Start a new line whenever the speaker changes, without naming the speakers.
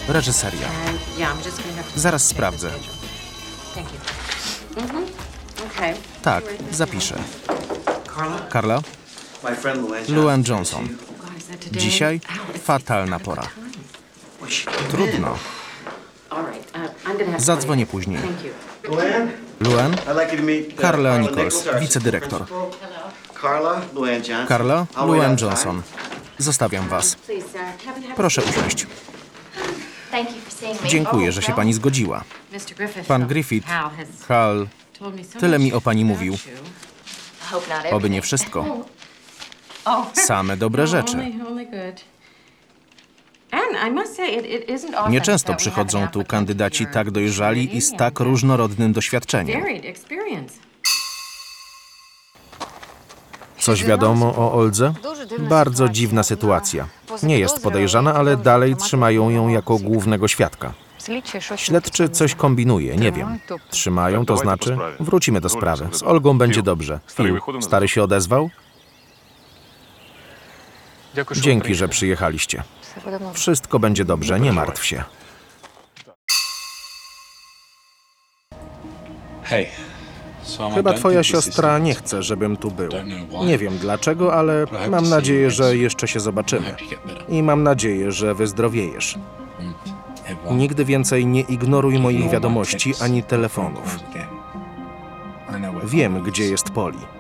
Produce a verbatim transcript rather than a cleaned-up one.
Reżyseria. Zaraz sprawdzę. Tak, zapiszę. Carla? Luann Johnson. Dzisiaj fatalna pora. Trudno. Zadzwonię później. Luann? Carla Nichols, wicedyrektor. Carla? Luann Johnson. Zostawiam was. Proszę usiąść. Dziękuję, że się pani zgodziła. Pan Griffith, Hal, tyle mi o pani mówił. Oby nie wszystko. Same dobre rzeczy. Nieczęsto przychodzą tu kandydaci tak dojrzali i z tak różnorodnym doświadczeniem. Coś wiadomo o Oldze? Bardzo dziwna sytuacja. Nie jest podejrzana, ale dalej trzymają ją jako głównego świadka. Śledczy coś kombinuje, nie wiem. Trzymają, to znaczy? Wrócimy do sprawy. Z Olgą będzie dobrze. Phil, stary się odezwał? Dzięki, że przyjechaliście. Wszystko będzie dobrze, nie martw się. Chyba twoja siostra nie chce, żebym tu był. Nie wiem dlaczego, ale mam nadzieję, że jeszcze się zobaczymy. I mam nadzieję, że wyzdrowiejesz. Nigdy więcej nie ignoruj moich wiadomości ani telefonów. Wiem, gdzie jest Polly.